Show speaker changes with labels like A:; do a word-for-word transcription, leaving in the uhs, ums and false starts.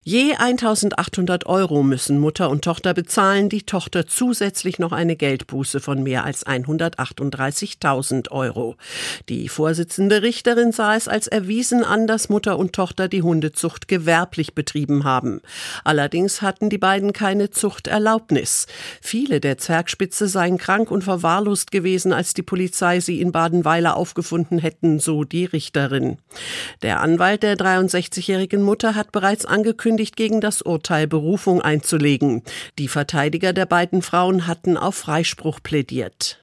A: Je eintausendachthundert Euro müssen Mutter und Tochter bezahlen, die Tochter zusätzlich noch eine Geldbuße von mehr als hundertachtunddreißigtausend Euro. Die Vorsitzende Richterin sah es als erwiesen an, dass Mutter und Tochter die Hundezucht gewerblich betrieben haben. Allerdings hatten die beiden keine Zuchterlaubnis. Viele der Zwergspitze seien krank und verwahrlost gewesen, als die Polizei sie in Badenweiler aufgefunden hätten, so die Richterin. Der Anwalt der dreiundsechzigjährigen Mutter hat bereits angekündigt, gegen das Urteil Berufung einzulegen. Die Verteidiger der beiden Frauen hatten auf Freispruch plädiert.